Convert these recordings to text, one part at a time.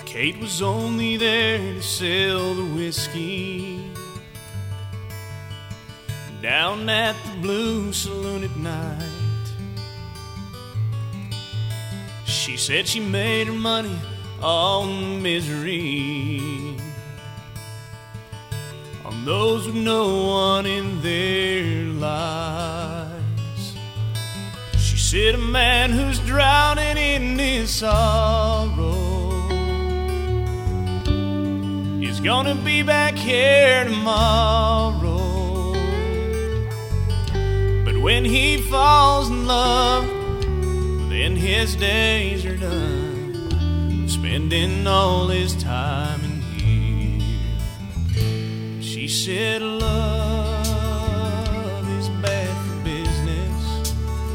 Kate was only there to sell the whiskey down at the Blue Saloon at night. She said she made her money on misery, on those with no one in their lives. She said a man who's drowning in his sorrow is gonna be back here tomorrow. But when he falls in love, then his days are done, spending all his time in here. She said love is bad for business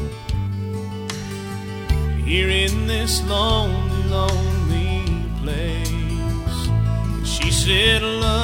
here in this lonely, lonely place. She said love